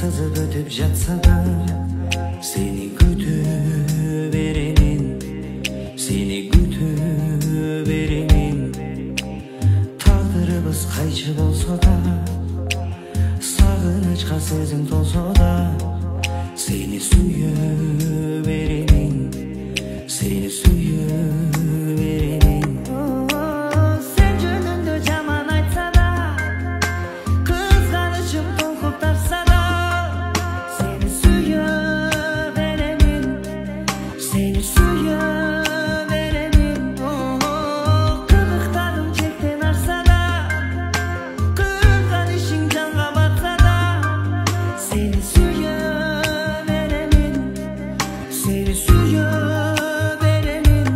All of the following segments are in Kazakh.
sızıp ötüp жатsa da seni kütüp beremin, seni kütüp beremin. Taqdırыбыз qayçı bolsa da, sağınычка сезим толсо да, seni suyup beremin, seni suyup beremin. Sen jönүндө жаман айтса да, кызганычым толкуп тарса да, seni suyup beremin, seni suyup beremin. Кырктарым чектен арса да, кызганычың жанга батса да, seni suyup beremin, seni suyup beremin.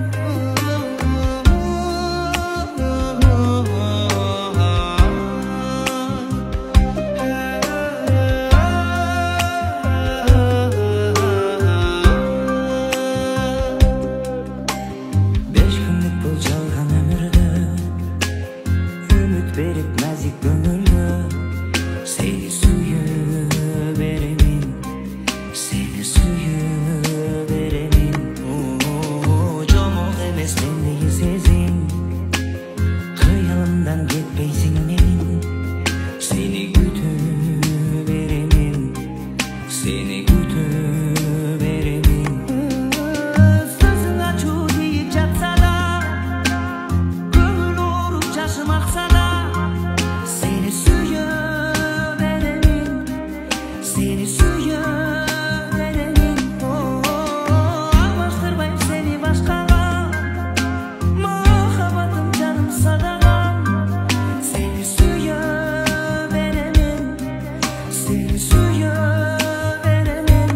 Beş günlük bu жалган өмүрдө үмүт берип назик көңүлгө seni suyup beреmin, seni suyup beреmin. Жомок эмес мендеги сезим, кыялымдан кетпейсиң менин, seni күтүп беремин, seni күтүп беремин. Sözün ачуу тийип жатса да, көңүл ооруп жашым акса да, seni suyup beremin, seni suyup beremin. Алмаштырбайм сени башкага, махаббатым жаным садагам, seni suyup beremin, seni suyup beremin.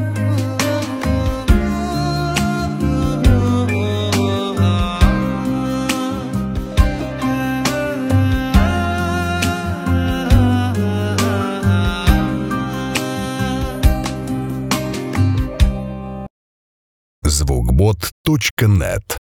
Звукбот.нет